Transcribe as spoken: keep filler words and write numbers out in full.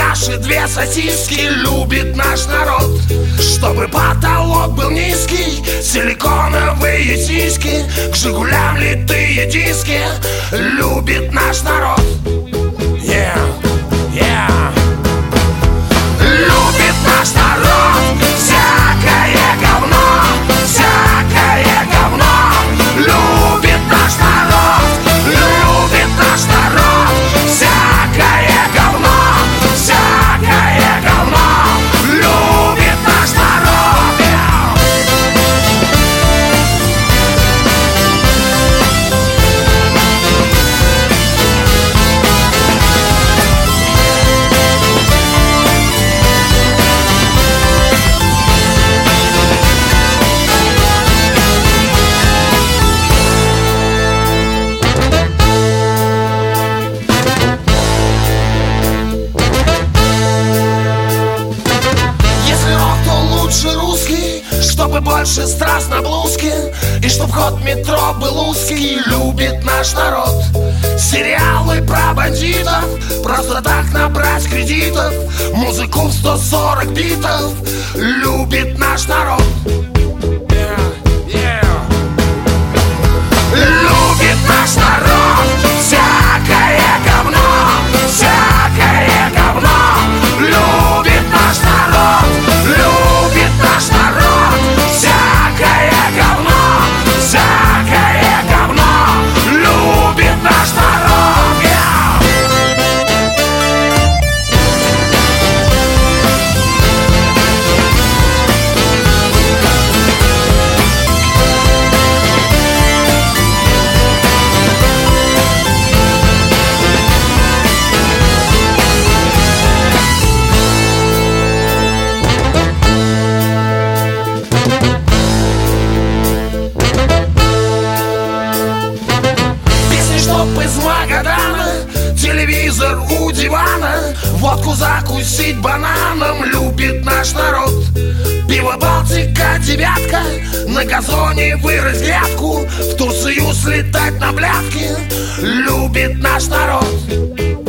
наши две сосиски любит наш народ. Чтобы потолок был низкий, силиконовые сиськи, к Жигулям литые диски любит наш народ. Yeah, yeah. Любит наш народ всякое говно, всякое говно. Любит наш народ, любит наш народ всякое говно, всякое говно. Любит наш народ. Чтобы больше страз на блузке, и чтоб ход метро был узкий. Любит наш народ сериалы про бандитов, просто так набрать кредитов, музыку в сто сорок битов. Любит наш народ. Yeah, yeah. Любит наш народ всякое говно, всякое говно. Любит наш народ, любит наш народ всякое говно, всякое говно. Любит наш народ. Yeah. Из Магадана, телевизор у дивана, водку закусить бананом любит наш народ. Пиво Балтика девятка, на газоне вырыть грядку, в Турцию слетать на блядки любит наш народ.